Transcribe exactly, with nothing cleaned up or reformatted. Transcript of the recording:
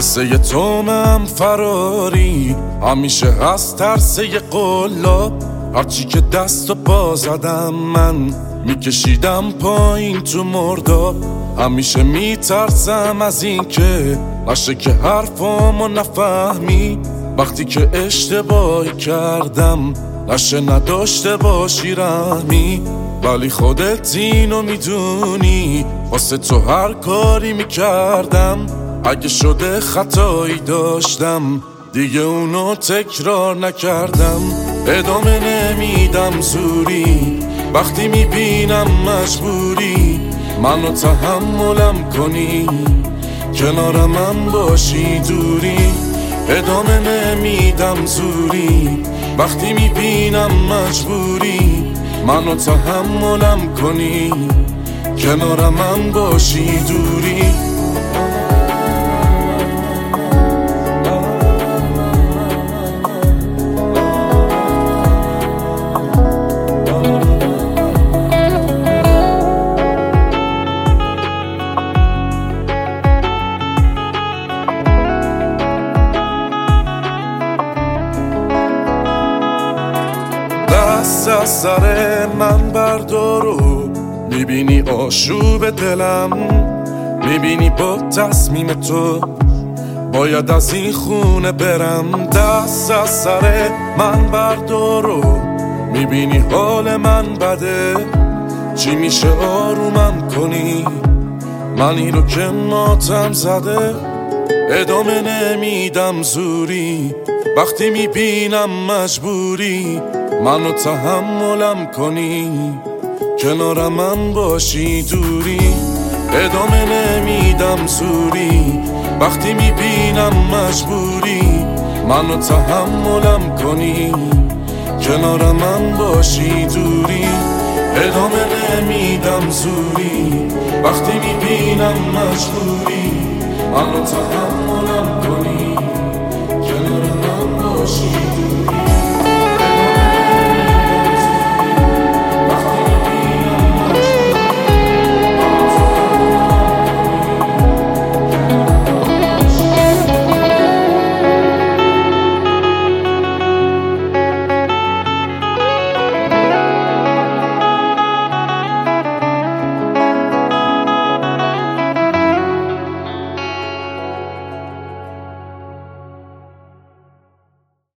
قصه تومم فراری همیشه هست ترسه قلاب. هرچی که دست و پا زدم من میکشیدم پایین تو مرداب. همیشه میترسم از این که نشه که حرفامو نفهمی. وقتی که اشتباهی کردم نشه نداشته باشی رحمی. ولی خودت اینو میدونی واسه تو هر کاری میکردم. اگه شده خطایی داشتم دیگه اونو تکرار نکردم. ادامه نمیدم زوری وقتی میبینم مجبوری منو تحملم کنی کنارم من باشی دوری. ادامه نمیدم زوری وقتی میبینم مجبوری منو تحملم کنی کنارم من باشی دوری. دست از سر من بردارو میبینی آشوب دلم. میبینی با تصمیم تو باید از این خونه برم. دست از سر من بردارو میبینی حال من بده. چی میشه آرومم کنی منی رو که ماتم زده. ادامه نمیدم زوری وقتی میبینم مجبوری منو تحملم کنی کنارم من باشی دوری. ادامه نمیدم زوری وقتی میبینم مجبوری منو تحملم کنی کنارم من باشی دوری. ادامه نمیدم زوری وقتی میبینم مجبوری منو تحملم کنی کنارم من باشی.